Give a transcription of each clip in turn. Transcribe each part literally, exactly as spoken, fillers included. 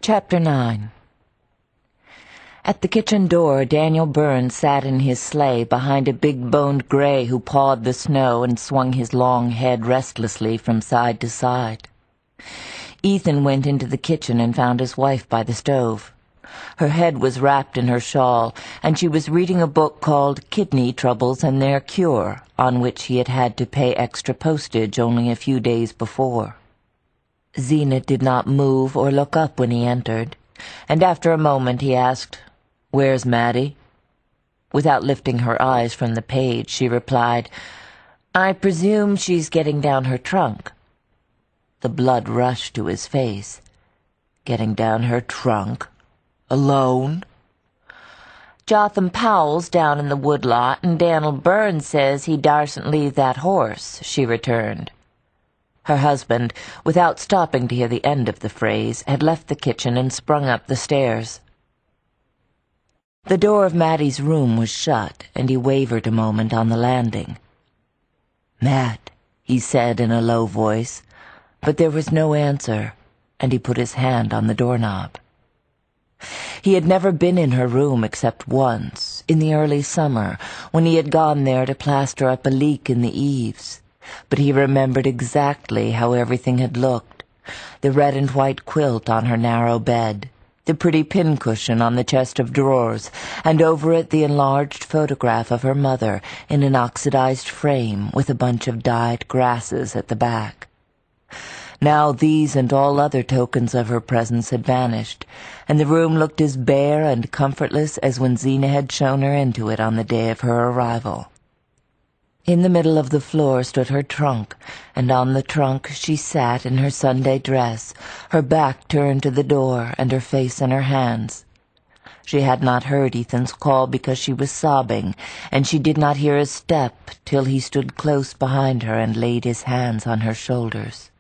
Chapter nine. At the kitchen door, Daniel Byrne sat in his sleigh behind a big-boned gray who pawed the snow and swung his long head restlessly from side to side. Ethan went into the kitchen and found his wife by the stove. Her head was wrapped in her shawl, and she was reading a book called Kidney Troubles and Their Cure, on which he had had to pay extra postage only a few days before. Zena did not move or look up when he entered, and after a moment he asked, "Where's Maddie?" Without lifting her eyes from the page, she replied, "I presume she's getting down her trunk." The blood rushed to his face. Getting down her trunk? Alone? "Jotham Powell's down in the woodlot, and Daniel Byrne says he darsn't leave that horse," she returned. Her husband, without stopping to hear the end of the phrase, had left the kitchen and sprung up the stairs. The door of Mattie's room was shut, and he wavered a moment on the landing. "Matt," he said in a low voice, but there was no answer, and he put his hand on the doorknob. He had never been in her room except once, in the early summer, when he had gone there to plaster up a leak in the eaves. But he remembered exactly how everything had looked: the red and white quilt on her narrow bed, the pretty pincushion on the chest of drawers, and over it the enlarged photograph of her mother in an oxidized frame with a bunch of dyed grasses at the back. Now these and all other tokens of her presence had vanished, and the room looked as bare and comfortless as when Zena had shown her into it on the day of her arrival. In the middle of the floor stood her trunk, and on the trunk she sat in her Sunday dress, her back turned to the door and her face in her hands. She had not heard Ethan's call because she was sobbing, and she did not hear his step till he stood close behind her and laid his hands on her shoulders.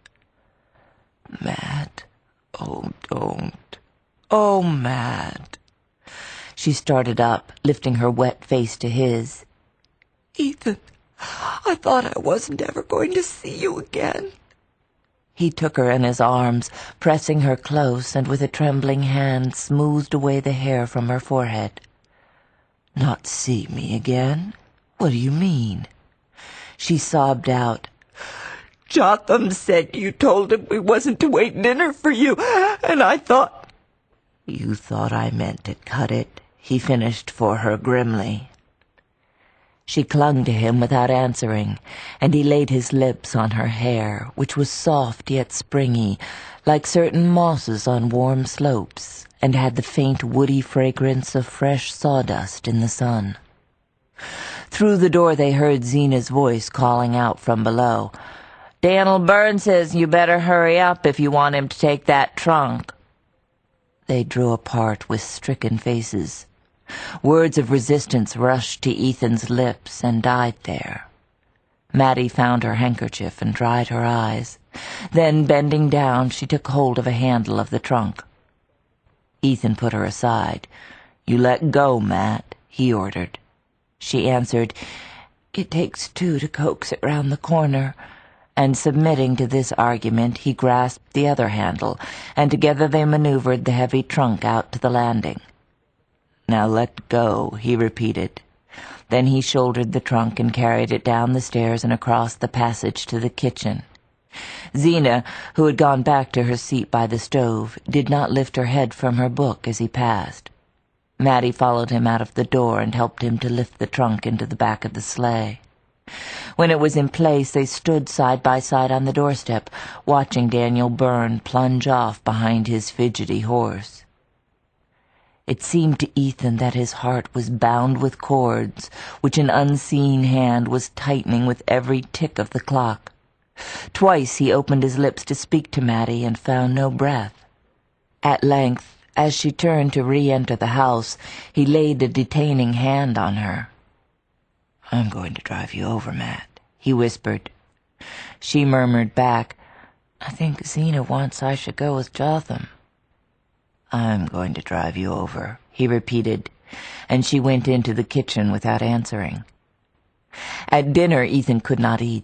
"Matt, oh, don't. Oh, Matt." She started up, lifting her wet face to his. "Ethan, I thought I wasn't ever going to see you again." He took her in his arms, pressing her close, and with a trembling hand smoothed away the hair from her forehead. "Not see me again? What do you mean?" She sobbed out, "Jotham said you told him we wasn't to wait dinner for you, and I thought—" "You thought I meant to cut it," he finished for her grimly. She clung to him without answering, and he laid his lips on her hair, which was soft yet springy, like certain mosses on warm slopes, and had the faint woody fragrance of fresh sawdust in the sun. Through the door they heard Zena's voice calling out from below, "Daniel Byrne says you better hurry up if you want him to take that trunk." They drew apart with stricken faces. Words of resistance rushed to Ethan's lips and died there. Maddie found her handkerchief and dried her eyes. Then, bending down, she took hold of a handle of the trunk. Ethan put her aside. "You let go, Matt," he ordered. She answered, "It takes two to coax it round the corner," and submitting to this argument, he grasped the other handle, and together they maneuvered the heavy trunk out to the landing. "Now let go," he repeated. Then he shouldered the trunk and carried it down the stairs and across the passage to the kitchen. Zena, who had gone back to her seat by the stove, did not lift her head from her book as he passed. Maddie followed him out of the door and helped him to lift the trunk into the back of the sleigh. When it was in place, they stood side by side on the doorstep, watching Daniel Byrne plunge off behind his fidgety horse. It seemed to Ethan that his heart was bound with cords, which an unseen hand was tightening with every tick of the clock. Twice he opened his lips to speak to Maddie and found no breath. At length, as she turned to re-enter the house, he laid a detaining hand on her. "I'm going to drive you over, Matt," he whispered. She murmured back, "I think Zena wants I should go with Jotham." "I'm going to drive you over," he repeated, and she went into the kitchen without answering. At dinner Ethan could not eat.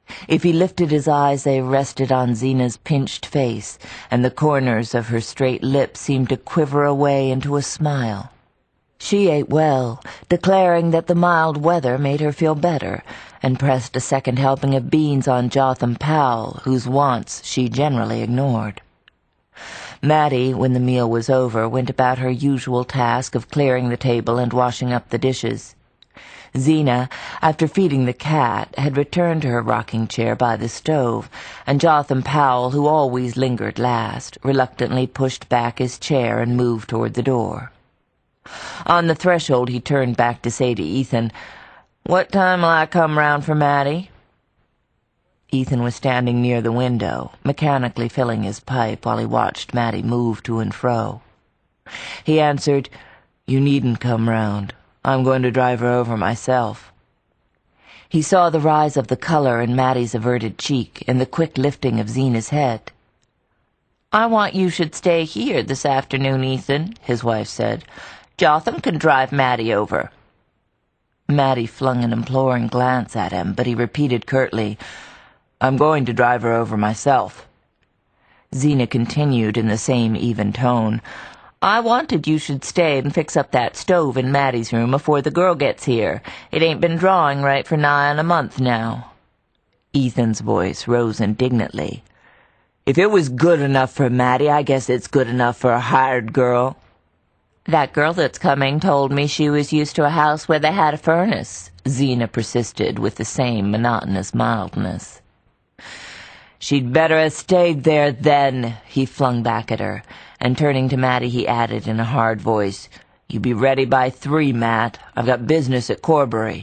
If he lifted his eyes, they rested on Zena's pinched face, and the corners of her straight lips seemed to quiver away into a smile. She ate well, declaring that the mild weather made her feel better, and pressed a second helping of beans on Jotham Powell, whose wants she generally ignored. Mattie, when the meal was over, went about her usual task of clearing the table and washing up the dishes. Zena, after feeding the cat, had returned to her rocking chair by the stove, and Jotham Powell, who always lingered last, reluctantly pushed back his chair and moved toward the door. On the threshold he turned back to say to Ethan, "What time'll I come round for Mattie?" Ethan was standing near the window, mechanically filling his pipe while he watched Mattie move to and fro. He answered, "You needn't come round. I'm going to drive her over myself." He saw the rise of the color in Mattie's averted cheek and the quick lifting of Zena's head. "I want you should stay here this afternoon, Ethan," his wife said. "Jotham can drive Mattie over." Mattie flung an imploring glance at him, but he repeated curtly, "I'm going to drive her over myself." Zena continued in the same even tone, "I wanted you should stay and fix up that stove in Mattie's room afore the girl gets here. It ain't been drawing right for nigh on a month now." Ethan's voice rose indignantly. "If it was good enough for Mattie, I guess it's good enough for a hired girl." "That girl that's coming told me she was used to a house where they had a furnace," Zena persisted with the same monotonous mildness. "She'd better have stayed there then," he flung back at her, and turning to Mattie he added in a hard voice, "You be ready by three, Matt. I've got business at Corbury."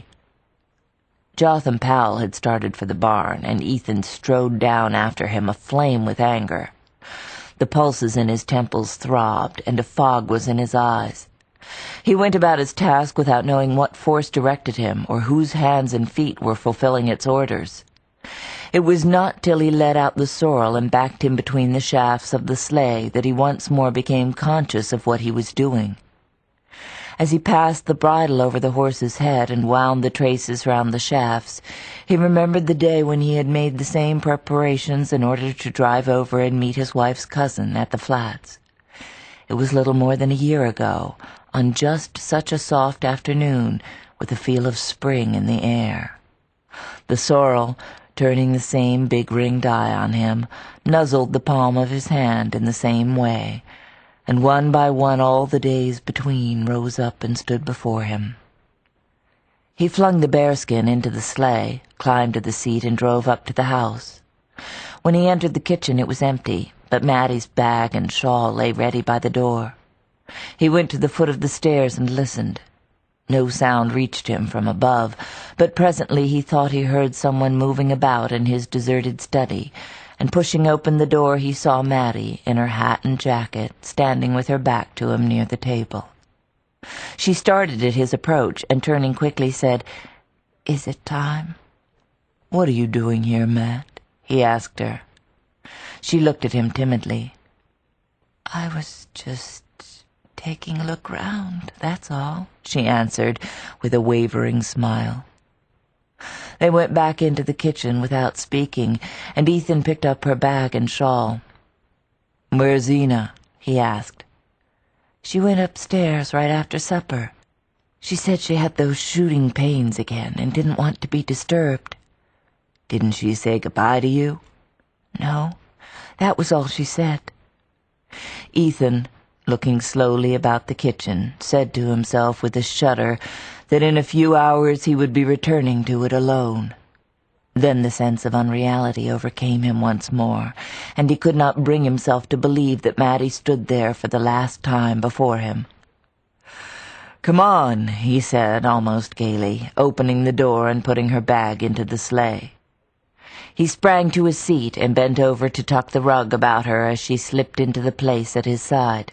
Jotham Powell had started for the barn, and Ethan strode down after him, aflame with anger. The pulses in his temples throbbed, and a fog was in his eyes. He went about his task without knowing what force directed him, or whose hands and feet were fulfilling its orders. It was not till he let out the sorrel and backed him between the shafts of the sleigh that he once more became conscious of what he was doing. As he passed the bridle over the horse's head and wound the traces round the shafts, he remembered the day when he had made the same preparations in order to drive over and meet his wife's cousin at the flats. It was little more than a year ago, on just such a soft afternoon, with a feel of spring in the air. The sorrel, turning the same big ringed eye on him, nuzzled the palm of his hand in the same way, and one by one all the days between rose up and stood before him. He flung the bearskin into the sleigh, climbed to the seat, and drove up to the house. When he entered the kitchen it was empty, but Mattie's bag and shawl lay ready by the door. He went to the foot of the stairs and listened. No sound reached him from above, but presently he thought he heard someone moving about in his deserted study, and pushing open the door he saw Mattie, in her hat and jacket, standing with her back to him near the table. She started at his approach, and turning quickly said, "Is it time?" "What are you doing here, Matt?" he asked her. She looked at him timidly. "I was just taking a look round, that's all," she answered, with a wavering smile. They went back into the kitchen without speaking, and Ethan picked up her bag and shawl. "Where's Zena?" he asked. "She went upstairs right after supper. She said she had those shooting pains again and didn't want to be disturbed." "Didn't she say goodbye to you?" "No, that was all she said." Ethan, looking slowly about the kitchen, said to himself with a shudder that in a few hours he would be returning to it alone. Then the sense of unreality overcame him once more, and he could not bring himself to believe that Mattie stood there for the last time before him. "Come on," he said, almost gaily, opening the door and putting her bag into the sleigh. He sprang to his seat and bent over to tuck the rug about her as she slipped into the place at his side.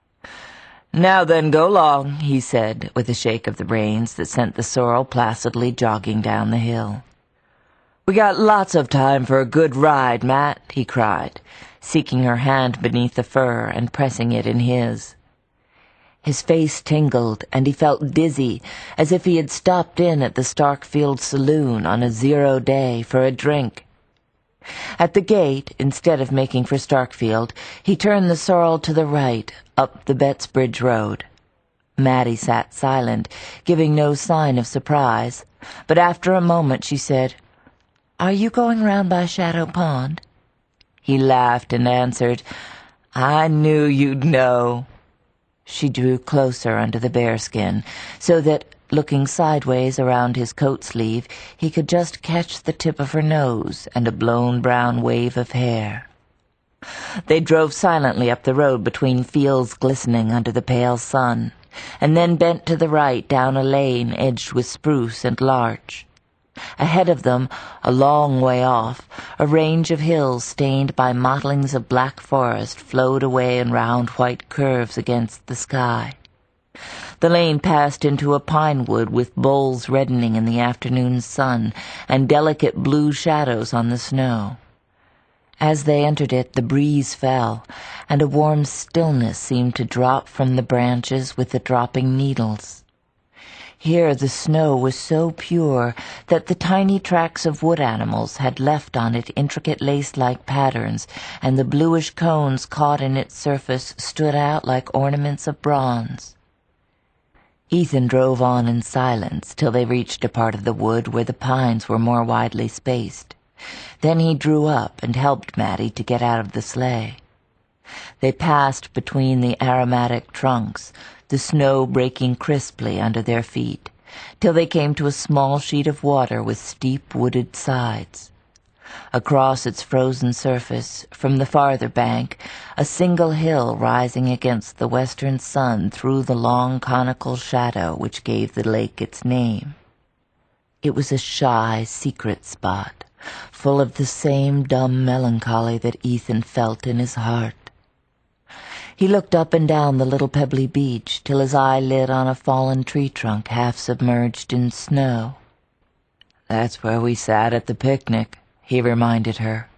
"Now then, go long," he said, with a shake of the reins that sent the sorrel placidly jogging down the hill. "We got lots of time for a good ride, Matt," he cried, seeking her hand beneath the fur and pressing it in his. His face tingled, and he felt dizzy, as if he had stopped in at the Starkfield Saloon on a zero day for a drink. At the gate, instead of making for Starkfield, he turned the sorrel to the right, up the Bettsbridge Road. Mattie sat silent, giving no sign of surprise, but after a moment she said, "Are you going round by Shadow Pond?" He laughed and answered, "I knew you'd know." She drew closer under the bearskin, so that, looking sideways around his coat sleeve, he could just catch the tip of her nose and a blown brown wave of hair. They drove silently up the road between fields glistening under the pale sun, and then bent to the right down a lane edged with spruce and larch. Ahead of them, a long way off, a range of hills stained by mottlings of black forest flowed away in round white curves against the sky. The lane passed into a pine wood with boles reddening in the afternoon sun and delicate blue shadows on the snow. As they entered it, the breeze fell, and a warm stillness seemed to drop from the branches with the dropping needles. Here the snow was so pure that the tiny tracks of wood animals had left on it intricate lace-like patterns, and the bluish cones caught in its surface stood out like ornaments of bronze. Ethan drove on in silence till they reached a part of the wood where the pines were more widely spaced. Then he drew up and helped Mattie to get out of the sleigh. They passed between the aromatic trunks, the snow breaking crisply under their feet, till they came to a small sheet of water with steep wooded sides. Across its frozen surface, from the farther bank, a single hill rising against the western sun threw the long conical shadow which gave the lake its name. It was a shy, secret spot, full of the same dumb melancholy that Ethan felt in his heart. He looked up and down the little pebbly beach till his eye lit on a fallen tree trunk half submerged in snow. "That's where we sat at the picnic," he reminded her.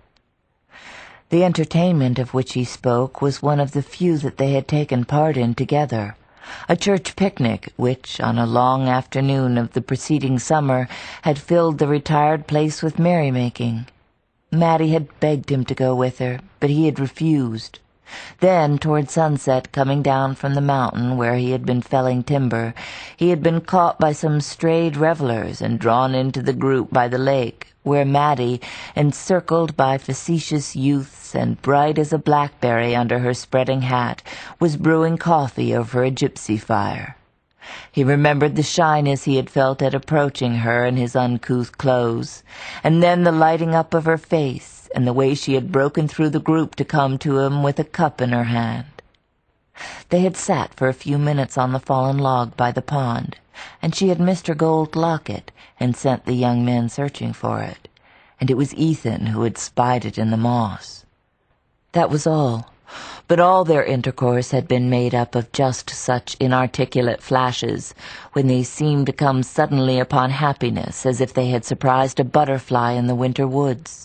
The entertainment of which he spoke was one of the few that they had taken part in together, a church picnic which, on a long afternoon of the preceding summer, had filled the retired place with merrymaking. Mattie had begged him to go with her, but he had refused. Then, toward sunset, coming down from the mountain where he had been felling timber, he had been caught by some strayed revelers and drawn into the group by the lake, where Mattie, encircled by facetious youths and bright as a blackberry under her spreading hat, was brewing coffee over a gypsy fire. He remembered the shyness he had felt at approaching her in his uncouth clothes, and then the lighting up of her face, and the way she had broken through the group to come to him with a cup in her hand. They had sat for a few minutes on the fallen log by the pond, and she had missed her gold locket and sent the young men searching for it, and it was Ethan who had spied it in the moss. That was all, but all their intercourse had been made up of just such inarticulate flashes, when they seemed to come suddenly upon happiness as if they had surprised a butterfly in the winter woods.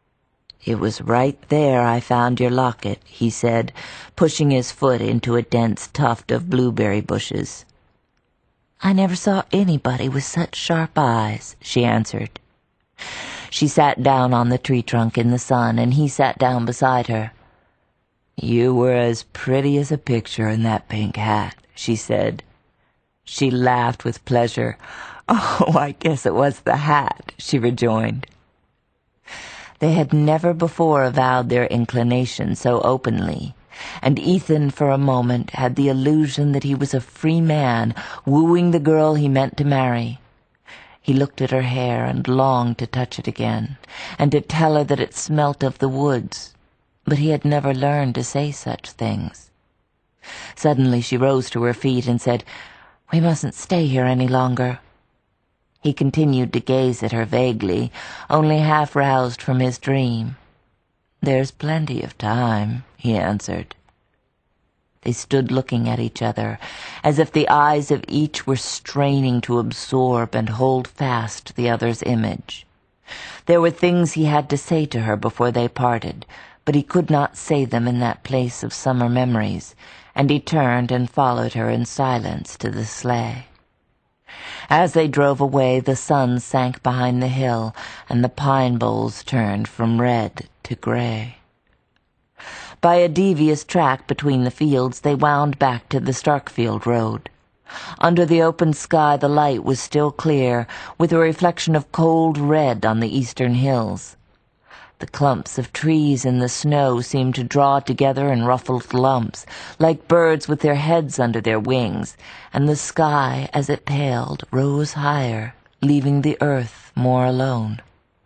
"It was right there I found your locket," he said, pushing his foot into a dense tuft of blueberry bushes. "I never saw anybody with such sharp eyes," she answered. She sat down on the tree trunk in the sun, and he sat down beside her. "You were as pretty as a picture in that pink hat," she said. She laughed with pleasure. "Oh, I guess it was the hat," she rejoined. They had never before avowed their inclination so openly, and Ethan for a moment had the illusion that he was a free man wooing the girl he meant to marry. He looked at her hair and longed to touch it again, and to tell her that it smelt of the woods, but he had never learned to say such things. Suddenly she rose to her feet and said, "We mustn't stay here any longer." He continued to gaze at her vaguely, only half roused from his dream. "There's plenty of time," he answered. They stood looking at each other, as if the eyes of each were straining to absorb and hold fast the other's image. There were things he had to say to her before they parted, but he could not say them in that place of summer memories, and he turned and followed her in silence to the sleigh. As they drove away, the sun sank behind the hill, and the pine boles turned from red to gray. By a devious track between the fields, they wound back to the Starkfield road. Under the open sky, the light was still clear, with a reflection of cold red on the eastern hills. The clumps of trees in the snow seemed to draw together in ruffled lumps, like birds with their heads under their wings, and the sky, as it paled, rose higher, leaving the earth more alone.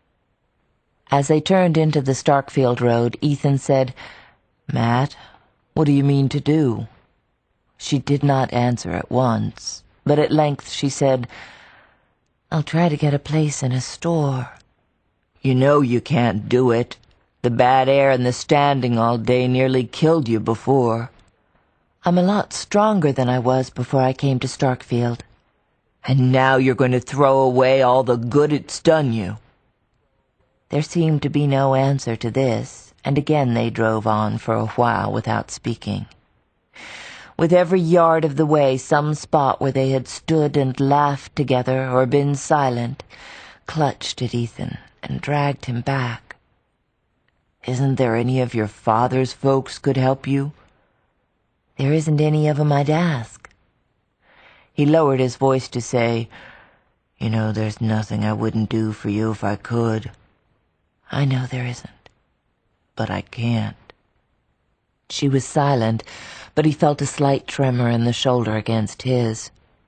As they turned into the Starkfield road, Ethan said, "Matt, what do you mean to do?" She did not answer at once, but at length she said, "I'll try to get a place in a store." "You know you can't do it. The bad air and the standing all day nearly killed you before." "I'm a lot stronger than I was before I came to Starkfield." "And now you're going to throw away all the good it's done you." There seemed to be no answer to this, and again they drove on for a while without speaking. With every yard of the way, some spot where they had stood and laughed together or been silent clutched at Ethan and dragged him back. "Isn't there any of your father's folks could help you?" "There isn't any of 'em I'd ask." He lowered his voice to say, "You know, there's nothing I wouldn't do for you if I could." "I know there isn't." "But I can't." She was silent, but he felt a slight tremor in the shoulder against his.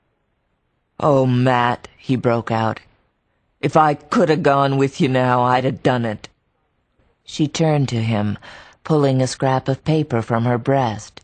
"Oh, Matt," he broke out, "if I could have gone with you now, I'd have done it." She turned to him, pulling a scrap of paper from her breast.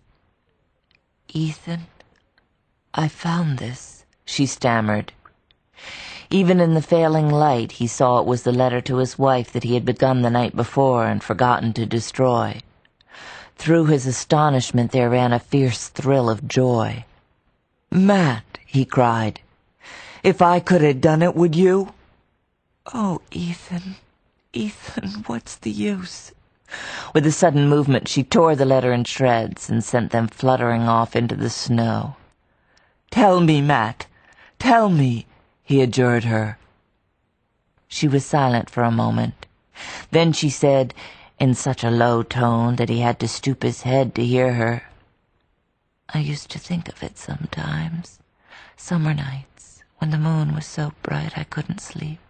"Ethan, I found this," she stammered. Even in the failing light, he saw it was the letter to his wife that he had begun the night before and forgotten to destroy. Through his astonishment there ran a fierce thrill of joy. "Matt," he cried, "if I could have done it, would you?" "Oh, Ethan, Ethan, what's the use?" With a sudden movement, she tore the letter in shreds and sent them fluttering off into the snow. "Tell me, Matt, tell me," he adjured her. She was silent for a moment. Then she said, in such a low tone that he had to stoop his head to hear her, "I used to think of it sometimes, summer nights, when the moon was so bright I couldn't sleep."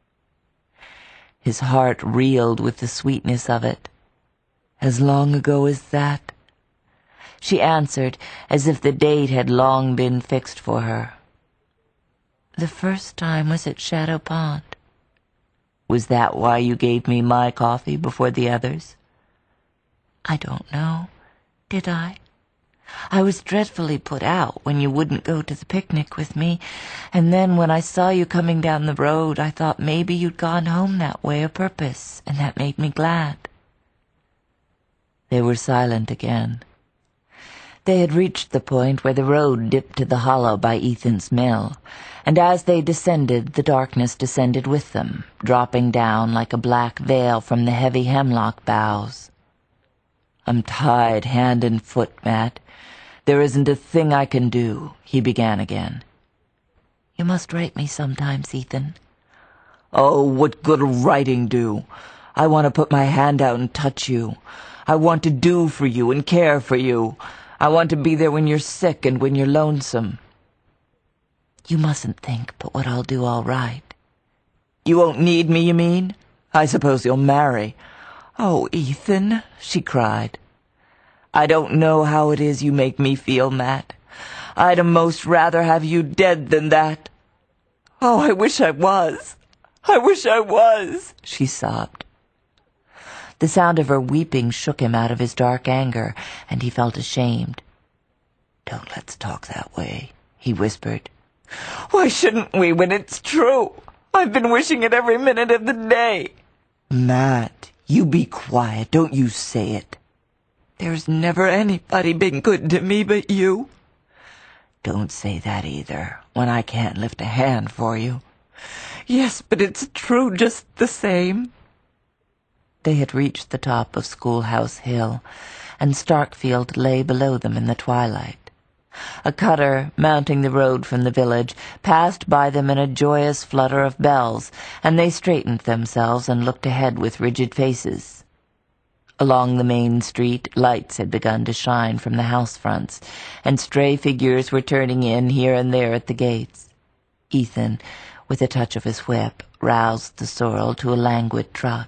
His heart reeled with the sweetness of it. "As long ago as that?" She answered, as if the date had long been fixed for her. "The first time was at Shadow Pond." "Was that why you gave me my coffee before the others?" "I don't know. Did I? I was dreadfully put out when you wouldn't go to the picnic with me, and then when I saw you coming down the road, I thought maybe you'd gone home that way o' purpose, and that made me glad." They were silent again. They had reached the point where the road dipped to the hollow by Ethan's mill, and as they descended, the darkness descended with them, dropping down like a black veil from the heavy hemlock boughs. "I'm tied hand and foot, Matt. There isn't a thing I can do," he began again. "You must write me sometimes, Ethan." "Oh, what good'll writing do? I want to put my hand out and touch you. I want to do for you and care for you. I want to be there when you're sick and when you're lonesome." "You mustn't think but what I'll do all right." "You won't need me, you mean? I suppose you'll marry." "Oh, Ethan," she cried. "I don't know how it is you make me feel, Matt. I'd a'most rather have you dead than that. Oh, I wish I was. I wish I was," she sobbed. The sound of her weeping shook him out of his dark anger, and he felt ashamed. "Don't let's talk that way," he whispered. "Why shouldn't we when it's true? I've been wishing it every minute of the day." "Matt, you be quiet. Don't you say it." "There's never anybody been good to me but you." "Don't say that either, when I can't lift a hand for you." "Yes, but it's true just the same." They had reached the top of Schoolhouse Hill, and Starkfield lay below them in the twilight. A cutter, mounting the road from the village, passed by them in a joyous flutter of bells, and they straightened themselves and looked ahead with rigid faces. Along the main street, lights had begun to shine from the house fronts, and stray figures were turning in here and there at the gates. Ethan, with a touch of his whip, roused the sorrel to a languid trot.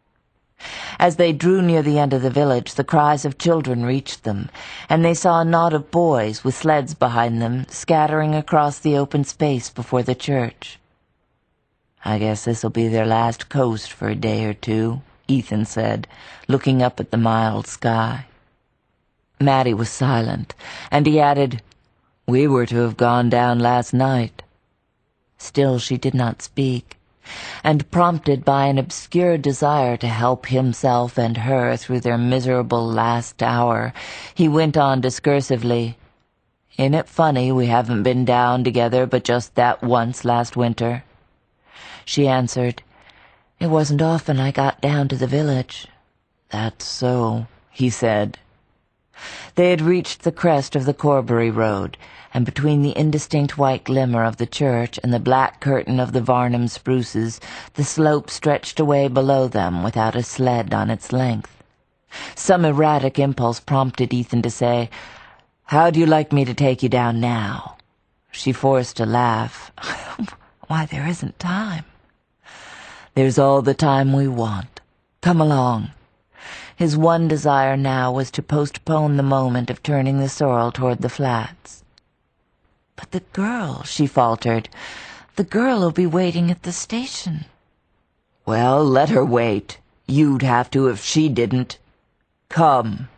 As they drew near the end of the village, the cries of children reached them, and they saw a knot of boys with sleds behind them scattering across the open space before the church. "I guess this'll be their last coast for a day or two," Ethan said, looking up at the mild sky. Mattie was silent, and he added, "We were to have gone down last night." Still she did not speak, and prompted by an obscure desire to help himself and her through their miserable last hour, he went on discursively, "Ain't it funny we haven't been down together but just that once last winter?" She answered, "It wasn't often I got down to the village." "That's so," he said. They had reached the crest of the Corbury Road, and between the indistinct white glimmer of the church and the black curtain of the Varnum spruces, the slope stretched away below them without a sled on its length. Some erratic impulse prompted Ethan to say, "How'd you like me to take you down now?" She forced a laugh. "Why, there isn't time." "There's all the time we want. Come along." His one desire now was to postpone the moment of turning the sorrel toward the flats. "But the girl," she faltered. "The girl'll be waiting at the station." "Well, let her wait. You'd have to if she didn't. Come."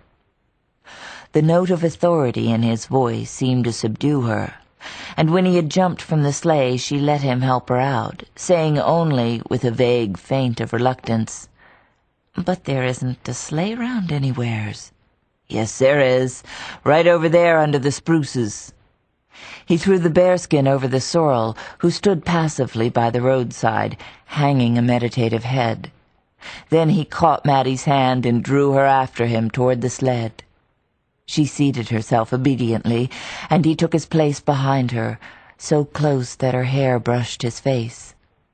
The note of authority in his voice seemed to subdue her, and when he had jumped from the sleigh she let him help her out, saying only, with a vague feint of reluctance, "But there isn't a sleigh round anywheres." "Yes, there is. Right over there under the spruces." He threw the bearskin over the sorrel, who stood passively by the roadside, hanging a meditative head. Then he caught Mattie's hand and drew her after him toward the sled. She seated herself obediently, and he took his place behind her, so close that her hair brushed his face.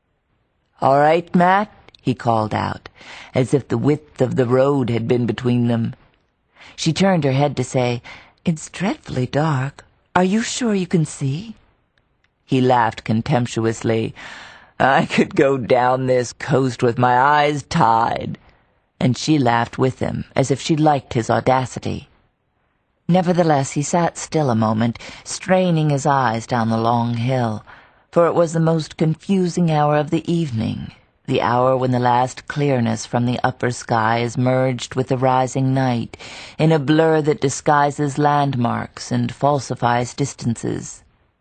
"All right, Matt?" he called out, as if the width of the road had been between them. She turned her head to say, "It's dreadfully dark. Are you sure you can see?" He laughed contemptuously. "I could go down this coast with my eyes tied." And she laughed with him, as if she liked his audacity. Nevertheless, he sat still a moment, straining his eyes down the long hill, for it was the most confusing hour of the evening, the hour when the last clearness from the upper sky is merged with the rising night in a blur that disguises landmarks and falsifies distances.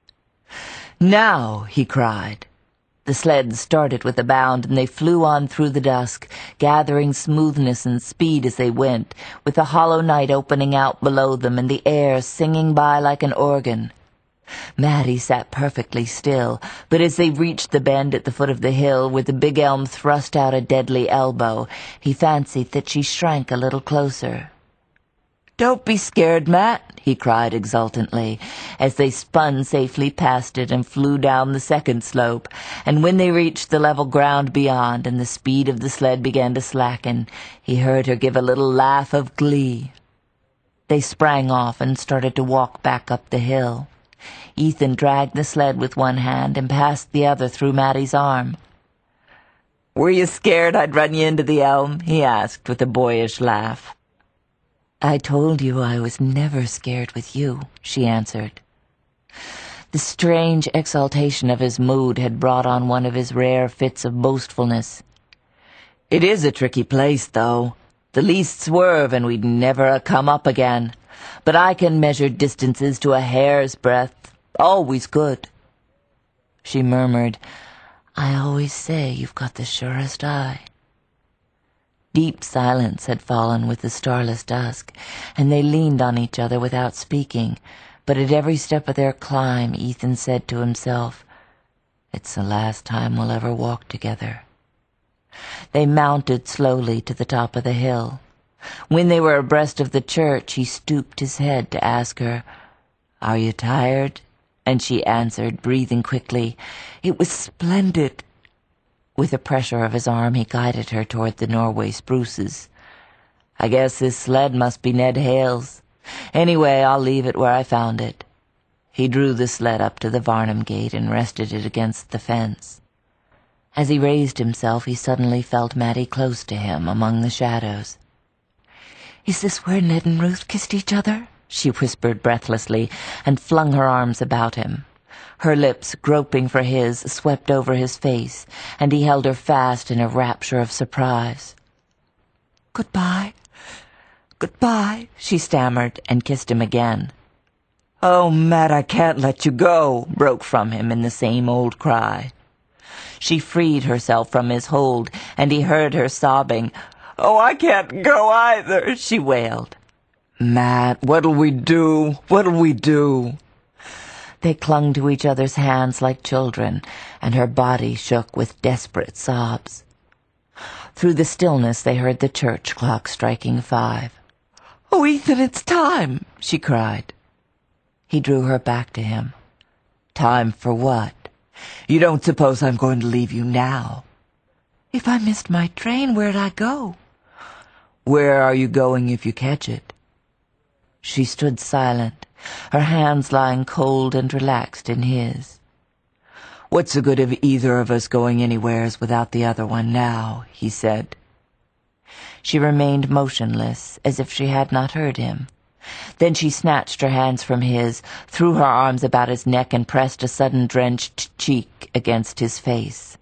"Now!" he cried. The sleds started with a bound, and they flew on through the dusk, gathering smoothness and speed as they went, with the hollow night opening out below them and the air singing by like an organ. Mattie sat perfectly still, but as they reached the bend at the foot of the hill, where the big elm thrust out a deadly elbow, he fancied that she shrank a little closer. "Don't be scared, Matt," he cried exultantly, as they spun safely past it and flew down the second slope, and when they reached the level ground beyond and the speed of the sled began to slacken, he heard her give a little laugh of glee. They sprang off and started to walk back up the hill. Ethan dragged the sled with one hand and passed the other through Mattie's arm. "Were you scared I'd run you into the elm?" he asked with a boyish laugh. "I told you I was never scared with you," she answered. The strange exaltation of his mood had brought on one of his rare fits of boastfulness. "It is a tricky place, though. The least swerve and we'd never a come up again. But I can measure distances to a hair's breadth. Always good." She murmured, "I always say you've got the surest eye." Deep silence had fallen with the starless dusk, and they leaned on each other without speaking, but at every step of their climb Ethan said to himself, "It's the last time we'll ever walk together." They mounted slowly to the top of the hill. When they were abreast of the church, he stooped his head to ask her, "Are you tired?" And she answered, breathing quickly, "It was splendid." With a pressure of his arm, he guided her toward the Norway spruces. "I guess this sled must be Ned Hale's. Anyway, I'll leave it where I found it." He drew the sled up to the Varnum gate and rested it against the fence. As he raised himself, he suddenly felt Mattie close to him among the shadows. "Is this where Ned and Ruth kissed each other?" she whispered breathlessly, and flung her arms about him. Her lips, groping for his, swept over his face, and he held her fast in a rapture of surprise. "Goodbye, goodbye," she stammered, and kissed him again. "Oh, Matt, I can't let you go," broke from him in the same old cry. She freed herself from his hold, and he heard her sobbing. "Oh, I can't go either," she wailed. "Matt, what'll we do? What'll we do?" They clung to each other's hands like children, and her body shook with desperate sobs. Through the stillness they heard the church clock striking five. "Oh, Ethan, it's time," she cried. He drew her back to him. "Time for what? You don't suppose I'm going to leave you now?" "If I missed my train, where'd I go?" "Where are you going if you catch it?" She stood silent, her hands lying cold and relaxed in his. "What's the good of either of us going anywheres without the other one now?" he said. She remained motionless, as if she had not heard him. Then she snatched her hands from his, threw her arms about his neck, and pressed a sudden drenched cheek against his face.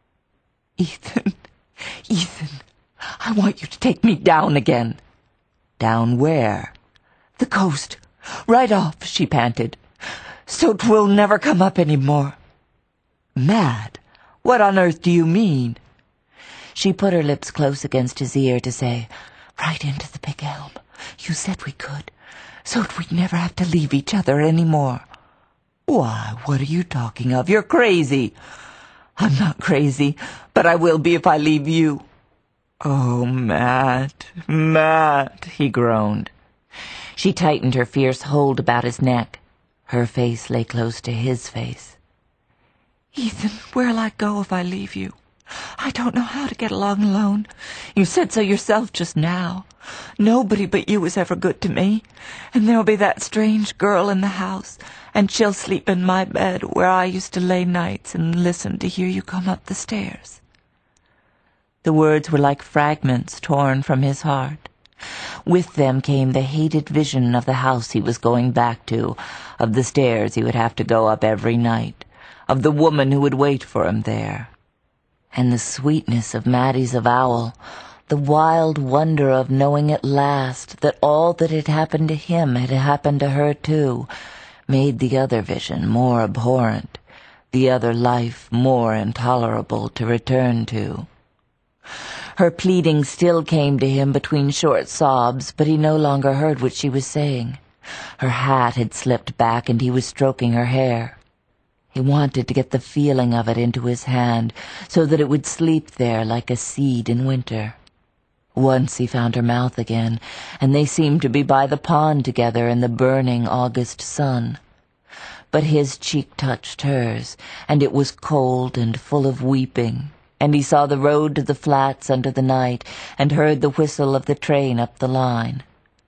"Ethan, Ethan, I want you to take me down again." "Down where?" "The coast. Right off," she panted. "So 'twill never come up any more." "Mad? What on earth do you mean?" She put her lips close against his ear to say, "Right into the big elm. You said we could, so't we'd never have to leave each other any more." "Why, what are you talking of? You're crazy." "I'm not crazy, but I will be if I leave you." "Oh, Matt, Matt," he groaned. She tightened her fierce hold about his neck. Her face lay close to his face. "Ethan, where'll I go if I leave you? I don't know how to get along alone. You said so yourself just now. Nobody but you was ever good to me. And there'll be that strange girl in the house, and she'll sleep in my bed where I used to lay nights and listen to hear you come up the stairs." The words were like fragments torn from his heart. With them came the hated vision of the house he was going back to, of the stairs he would have to go up every night, of the woman who would wait for him there. And the sweetness of Mattie's avowal, the wild wonder of knowing at last that all that had happened to him had happened to her too, made the other vision more abhorrent, the other life more intolerable to return to. Her pleading still came to him between short sobs, but he no longer heard what she was saying. Her hat had slipped back, and he was stroking her hair. He wanted to get the feeling of it into his hand, so that it would sleep there like a seed in winter. Once he found her mouth again, and they seemed to be by the pond together in the burning August sun. But his cheek touched hers, and it was cold and full of weeping, and he saw the road to the flats under the night, and heard the whistle of the train up the line.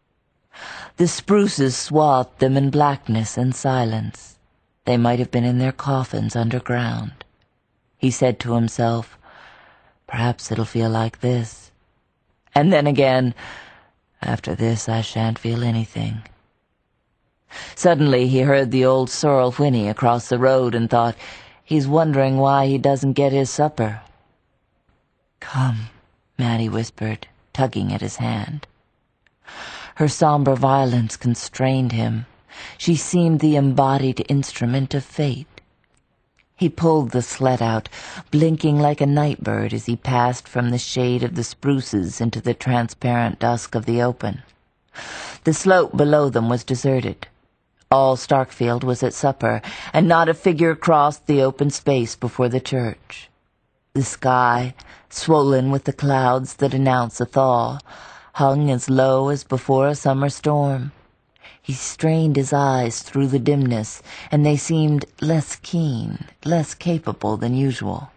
The spruces swathed them in blackness and silence. They might have been in their coffins underground. He said to himself, "Perhaps it'll feel like this." And then again, "After this I shan't feel anything." Suddenly he heard the old sorrel whinny across the road and thought, he's wondering why he doesn't get his supper. "Come," Mattie whispered, tugging at his hand. Her somber violence constrained him. She seemed the embodied instrument of fate. He pulled the sled out, blinking like a night bird as he passed from the shade of the spruces into the transparent dusk of the open. The slope below them was deserted. All Starkfield was at supper, and not a figure crossed the open space before the church. The sky, swollen with the clouds that announce a thaw, hung as low as before a summer storm. He strained his eyes through the dimness, and they seemed less keen, less capable than usual.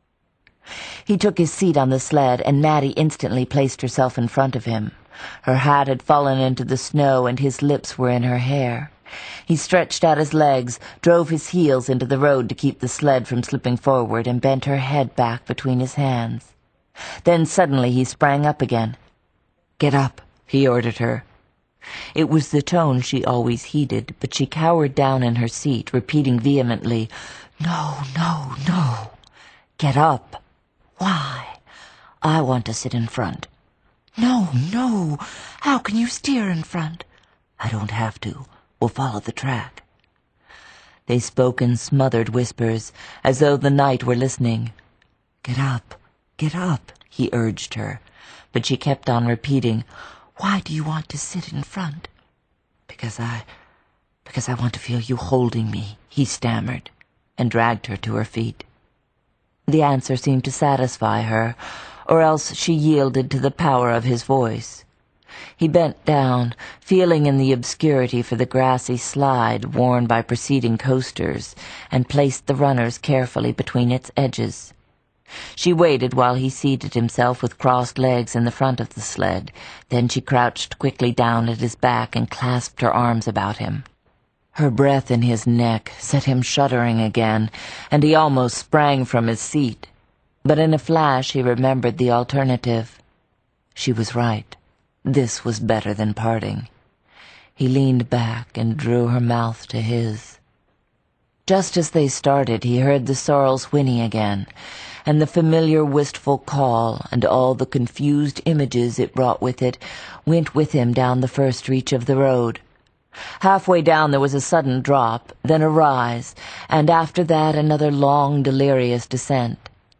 He took his seat on the sled, and Maddie instantly placed herself in front of him. Her hat had fallen into the snow, and his lips were in her hair. He stretched out his legs, drove his heels into the road to keep the sled from slipping forward, and bent her head back between his hands. Then suddenly he sprang up again. "Get up," he ordered her. It was the tone she always heeded, but she cowered down in her seat, repeating vehemently, "No, no, no. Get up. Why? I want to sit in front." "No, no. How can you steer in front?" "I don't have to. We'll follow the track." They spoke in smothered whispers, as though the night were listening. "Get up, get up," he urged her, but she kept on repeating, "Why do you want to sit in front?" Because I... because I want to feel you holding me," he stammered, and dragged her to her feet. The answer seemed to satisfy her, or else she yielded to the power of his voice. He bent down, feeling in the obscurity for the grassy slide worn by preceding coasters, and placed the runners carefully between its edges. She waited while he seated himself with crossed legs in the front of the sled. Then she crouched quickly down at his back and clasped her arms about him. Her breath in his neck set him shuddering again, and he almost sprang from his seat. But in a flash he remembered the alternative. She was right. This was better than parting. He leaned back and drew her mouth to his. Just as they started, he heard the sorrel's whinny again, and the familiar wistful call, and all the confused images it brought with it went with him down the first reach of the road. Halfway down there was a sudden drop, then a rise, and after that another long, delirious descent.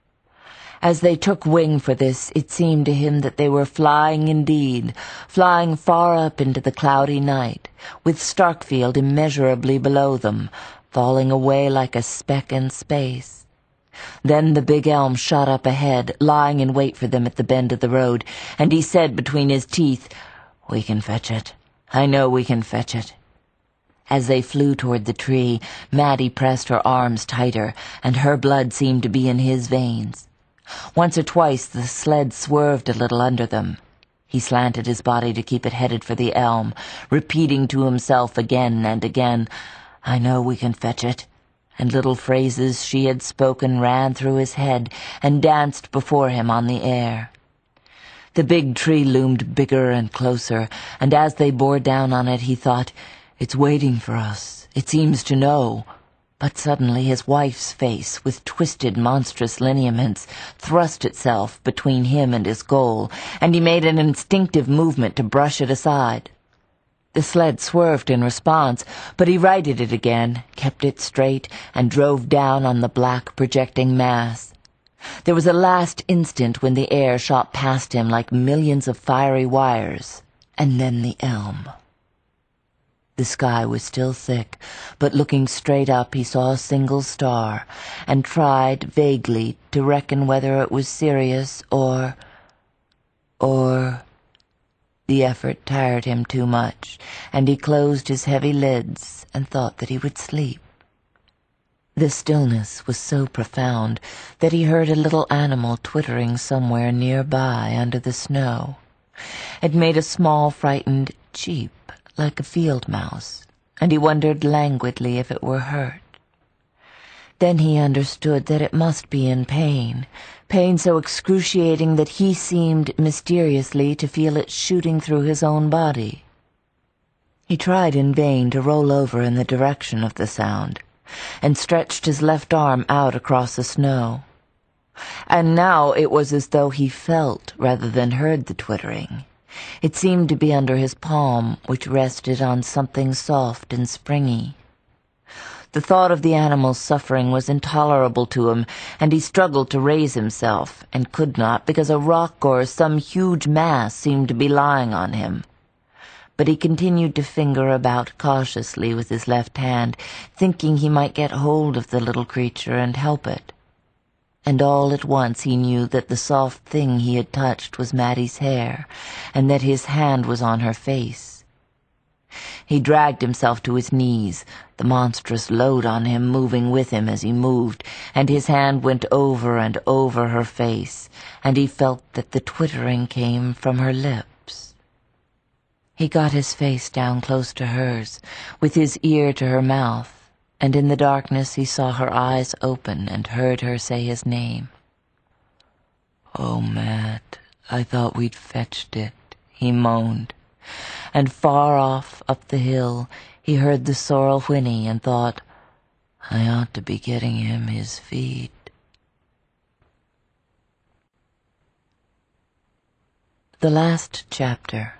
As they took wing for this, it seemed to him that they were flying indeed, flying far up into the cloudy night, with Starkfield immeasurably below them, falling away like a speck in space. Then the big elm shot up ahead, lying in wait for them at the bend of the road, and he said between his teeth, "We can fetch it. I know we can fetch it." As they flew toward the tree, Maddie pressed her arms tighter, and her blood seemed to be in his veins. Once or twice the sled swerved a little under them. He slanted his body to keep it headed for the elm, repeating to himself again and again, "I know we can fetch it," and little phrases she had spoken ran through his head and danced before him on the air. The big tree loomed bigger and closer, and as they bore down on it he thought, "It's waiting for us. It seems to know." But suddenly his wife's face, with twisted, monstrous lineaments, thrust itself between him and his goal, and he made an instinctive movement to brush it aside. The sled swerved in response, but he righted it again, kept it straight, and drove down on the black, projecting mass. There was a last instant when the air shot past him like millions of fiery wires, and then the elm. The sky was still thick, but looking straight up he saw a single star, and tried, vaguely, to reckon whether it was Sirius or... or... The effort tired him too much, and he closed his heavy lids and thought that he would sleep. The stillness was so profound that he heard a little animal twittering somewhere nearby under the snow. It made a small, frightened cheep, like a field mouse, and he wondered languidly if it were hurt. Then he understood that it must be in pain, pain so excruciating that he seemed mysteriously to feel it shooting through his own body. He tried in vain to roll over in the direction of the sound, and stretched his left arm out across the snow. And now it was as though he felt rather than heard the twittering. It seemed to be under his palm, which rested on something soft and springy. The thought of the animal's suffering was intolerable to him, and he struggled to raise himself, and could not, because a rock or some huge mass seemed to be lying on him. But he continued to finger about cautiously with his left hand, thinking he might get hold of the little creature and help it. and all at once he knew that the soft thing he had touched was Maddie's hair, and that his hand was on her face. He dragged himself to his knees, the monstrous load on him moving with him as he moved, and his hand went over and over her face, and he felt that the twittering came from her lips. He got his face down close to hers, with his ear to her mouth, and in the darkness he saw her eyes open and heard her say his name. "Oh, Matt, I thought we'd fetched it," he moaned. And far off up the hill he heard the sorrel whinny and thought, "I ought to be getting him his feed." The last chapter.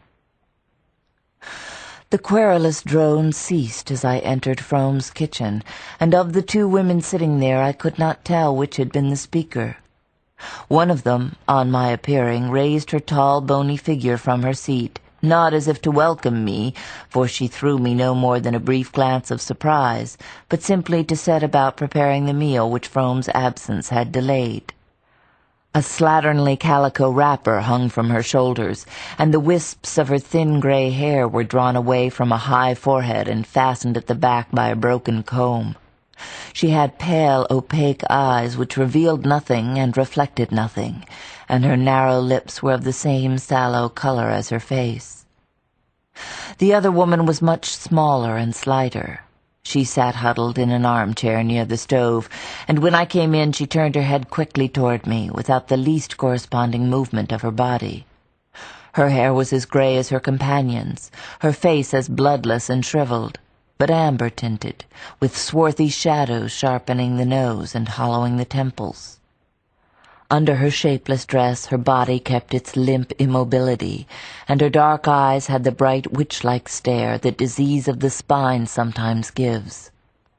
The querulous drone ceased as I entered Frome's kitchen, and of the two women sitting there I could not tell which had been the speaker. One of them, on my appearing, raised her tall, bony figure from her seat, not as if to welcome me, for she threw me no more than a brief glance of surprise, but simply to set about preparing the meal which Frome's absence had delayed. A slatternly calico wrapper hung from her shoulders, and the wisps of her thin gray hair were drawn away from a high forehead and fastened at the back by a broken comb. She had pale, opaque eyes which revealed nothing and reflected nothing, and her narrow lips were of the same sallow color as her face. The other woman was much smaller and slighter. She sat huddled in an armchair near the stove, and when I came in she turned her head quickly toward me, without the least corresponding movement of her body. Her hair was as gray as her companion's, her face as bloodless and shriveled, but amber-tinted, with swarthy shadows sharpening the nose and hollowing the temples. Under her shapeless dress her body kept its limp immobility, and her dark eyes had the bright witch-like stare that disease of the spine sometimes gives.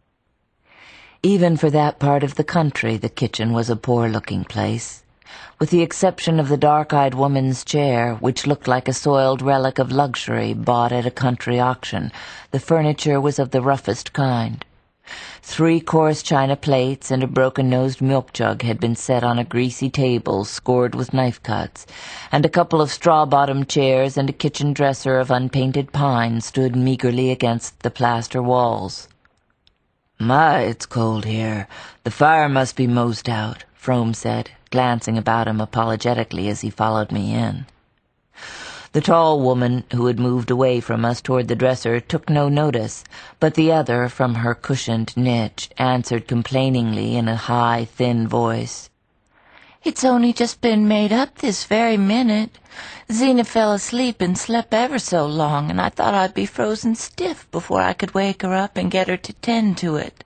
Even for that part of the country the kitchen was a poor-looking place. With the exception of the dark-eyed woman's chair, which looked like a soiled relic of luxury bought at a country auction, the furniture was of the roughest kind. Three coarse china plates and a broken-nosed milk jug had been set on a greasy table scored with knife cuts, and a couple of straw-bottomed chairs and a kitchen dresser of unpainted pine stood meagerly against the plaster walls. "My, it's cold here. The fire must be most out," Frome said, glancing about him apologetically as he followed me in. The tall woman, who had moved away from us toward the dresser, took no notice, but the other, from her cushioned niche, answered complainingly in a high, thin voice. "It's only just been made up this very minute. Zena fell asleep and slept ever so long, and I thought I'd be frozen stiff before I could wake her up and get her to tend to it."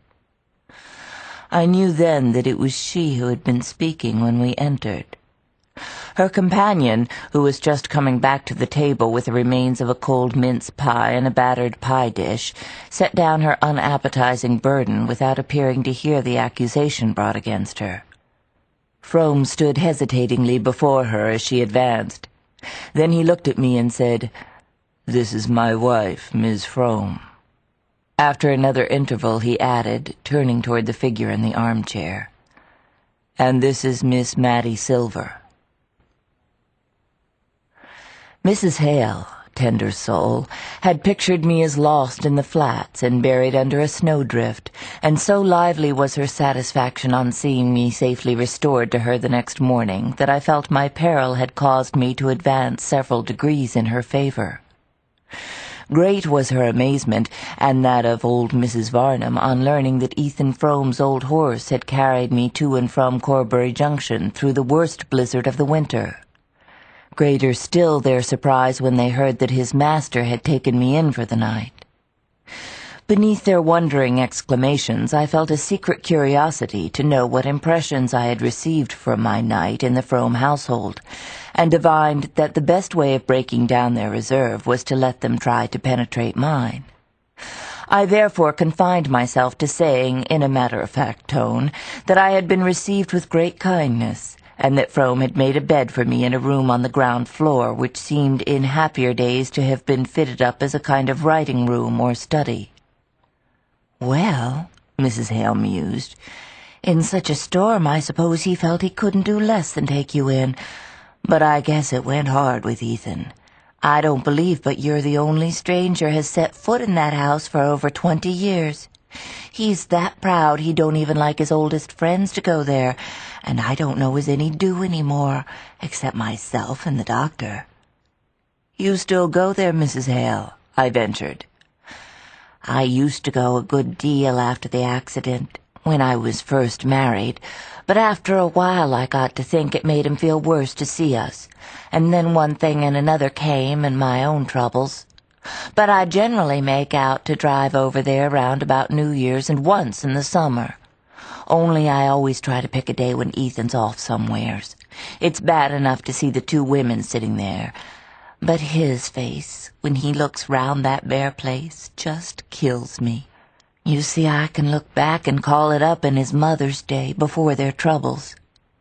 I knew then that it was she who had been speaking when we entered. Her companion, who was just coming back to the table with the remains of a cold mince pie and a battered pie dish, set down her unappetizing burden without appearing to hear the accusation brought against her. Frome stood hesitatingly before her as she advanced. Then he looked at me and said, "This is my wife, Miss Frome." After another interval he added, turning toward the figure in the armchair, "And this is Miss Maddie Silver." Missus Hale, tender soul, had pictured me as lost in the flats and buried under a snowdrift, and so lively was her satisfaction on seeing me safely restored to her the next morning that I felt my peril had caused me to advance several degrees in her favor. Great was her amazement, and that of old Missus Varnum, on learning that Ethan Frome's old horse had carried me to and from Corbury Junction through the worst blizzard of the winter. Greater still their surprise when they heard that his master had taken me in for the night. Beneath their wondering exclamations, I felt a secret curiosity to know what impressions I had received from my night in the Frome household, and divined that the best way of breaking down their reserve was to let them try to penetrate mine. I therefore confined myself to saying, in a matter-of-fact tone, that I had been received with great kindness, and that Frome had made a bed for me in a room on the ground floor, which seemed in happier days to have been fitted up as a kind of writing-room or study. "Well," Missus Hale mused, In such a storm, I suppose he felt he couldn't do less than take you in. But I guess it went hard with Ethan. I don't believe but you're the only stranger has set foot in that house for over twenty years. He's that proud he don't even like his oldest friends to go there, and I don't know as any do anymore, except myself and the doctor. You still go there, Missus Hale? I ventured. I used to go a good deal after the accident, when I was first married, but after a while I got to think it made him feel worse to see us, and then one thing and another came and my own troubles. But I generally make out to drive over there round about New Year's and once in the summer. Only I always try to pick a day when Ethan's off somewheres. It's bad enough to see the two women sitting there, but his face, when he looks round that bare place, just kills me. You see, I can look back and call it up in his Mother's Day before their troubles.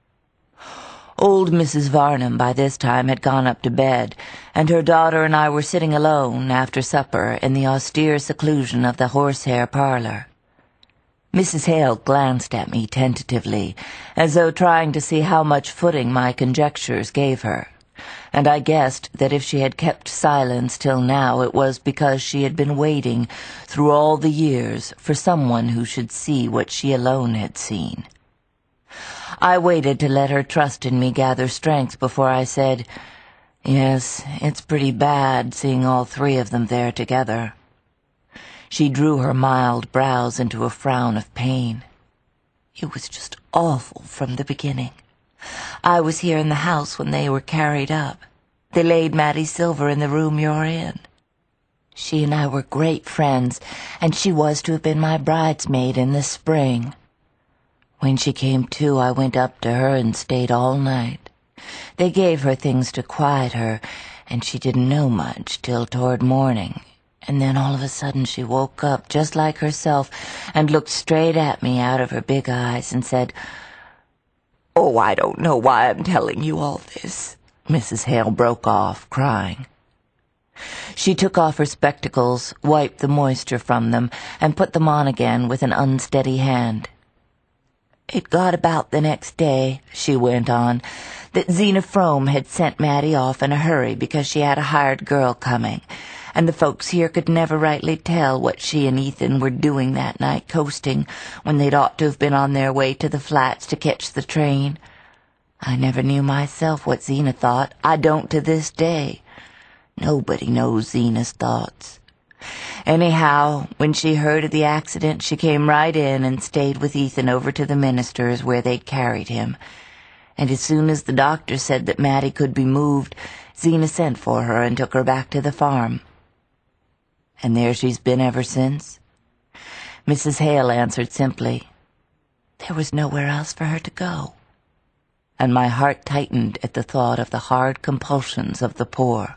Old Missus Varnum by this time had gone up to bed, and her daughter and I were sitting alone after supper in the austere seclusion of the horsehair parlor. Missus Hale glanced at me tentatively, as though trying to see how much footing my conjectures gave her, and I guessed that if she had kept silence till now it was because she had been waiting through all the years for someone who should see what she alone had seen. I waited to let her trust in me gather strength before I said, "Yes, it's pretty bad seeing all three of them there together." She drew her mild brows into a frown of pain. It was just awful from the beginning. I was here in the house when they were carried up. They laid Mattie Silver in the room you're in. She and I were great friends, and she was to have been my bridesmaid in the spring. When she came to, I went up to her and stayed all night. They gave her things to quiet her, and she didn't know much till toward morning. And then all of a sudden she woke up just like herself and looked straight at me out of her big eyes and said, "Oh, I don't know why I'm telling you all this." Missus Hale broke off, crying. She took off her spectacles, wiped the moisture from them, and put them on again with an unsteady hand. "It got about the next day," she went on, "that Zena Frome had sent Mattie off in a hurry because she had a hired girl coming, and the folks here could never rightly tell what she and Ethan were doing that night coasting when they'd ought to have been on their way to the flats to catch the train. I never knew myself what Zena thought. I don't to this day. Nobody knows Zena's thoughts. Anyhow, when she heard of the accident, she came right in and stayed with Ethan over to the minister's where they'd carried him. And as soon as the doctor said that Mattie could be moved, Zena sent for her and took her back to the farm. And there she's been ever since." Missus Hale answered simply, "There was nowhere else for her to go." And my heart tightened at the thought of the hard compulsions of the poor.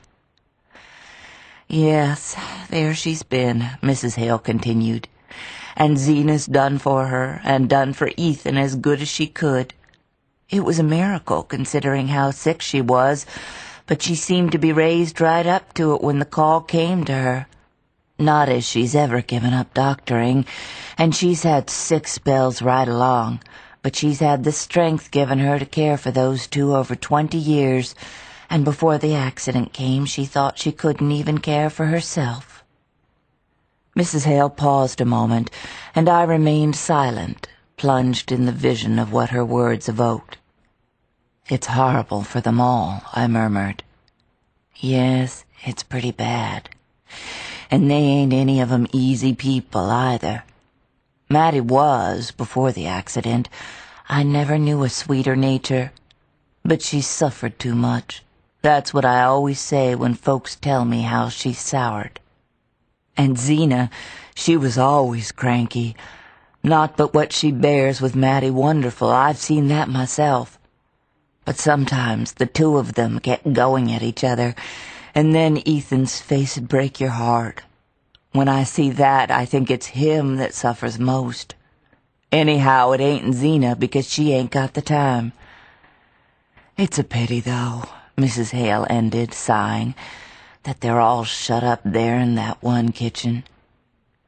"Yes, there she's been," Missus Hale continued, "and Zena's done for her, and done for Ethan as good as she could. It was a miracle, considering how sick she was, but she seemed to be raised right up to it when the call came to her. Not as she's ever given up doctoring, and she's had sick spells right along, but she's had the strength given her to care for those two over twenty years, and before the accident came she thought she couldn't even care for herself." Missus Hale paused a moment, and I remained silent, plunged in the vision of what her words evoked. "It's horrible for them all," I murmured. "Yes, it's pretty bad. And they ain't any of 'em easy people either. Mattie was, before the accident. I never knew a sweeter nature. But she's suffered too much. That's what I always say when folks tell me how she's soured. And Zena, she was always cranky. Not but what she bears with Mattie wonderful. I've seen that myself. But sometimes the two of them get going at each other, and then Ethan's face'd break your heart. When I see that, I think it's him that suffers most. Anyhow, it ain't Zena, because she ain't got the time. It's a pity, though," Missus Hale ended, sighing, "that they're all shut up there in that one kitchen.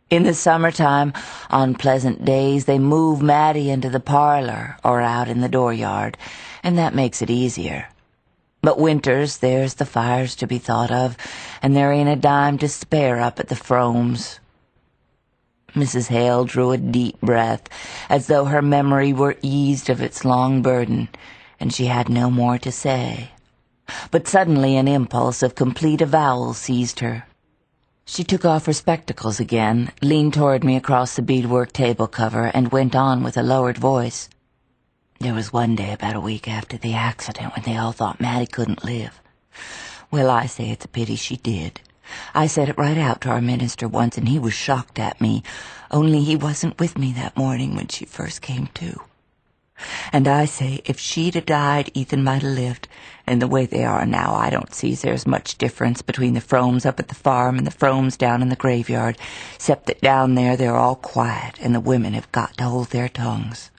In the summertime, on pleasant days, they move Maddie into the parlor or out in the dooryard, and that makes it easier. But winters, there's the fires to be thought of, and there ain't a dime to spare up at the Fromes. Missus Hale drew a deep breath, as though her memory were eased of its long burden, and she had no more to say. But suddenly an impulse of complete avowal seized her. She took off her spectacles again, leaned toward me across the beadwork table cover, and went on with a lowered voice. There was one day about a week after the accident when they all thought Maddie couldn't live. Well, I say it's a pity she did. I said it right out to our minister once, and he was shocked at me, only he wasn't with me that morning when she first came to. And I say, if she'd a died, Ethan might have lived, and the way they are now, I don't see there's much difference between the Fromes up at the farm and the Fromes down in the graveyard, except that down there they're all quiet, and the women have got to hold their tongues.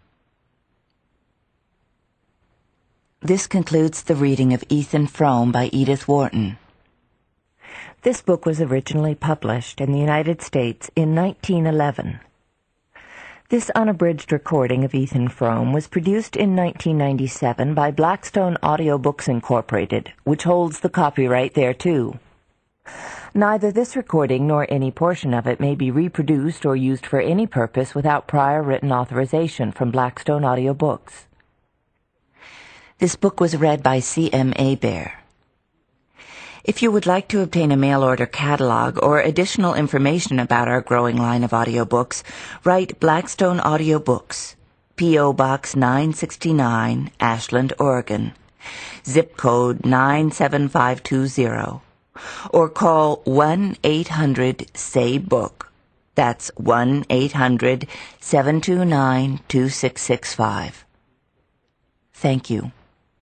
This concludes the reading of Ethan Frome by Edith Wharton. This book was originally published in the United States in nineteen eleven. This unabridged recording of Ethan Frome was produced in nineteen ninety-seven by Blackstone Audiobooks Incorporated, which holds the copyright thereto. Neither this recording nor any portion of it may be reproduced or used for any purpose without prior written authorization from Blackstone Audiobooks. This book was read by C M Bear. If you would like to obtain a mail-order catalog or additional information about our growing line of audiobooks, write Blackstone Audiobooks, P O Box nine sixty-nine, Ashland, Oregon, zip code nine seven five two zero, or call one eight hundred S A Y BOOK. That's one eight hundred seven two nine two six six five. Thank you.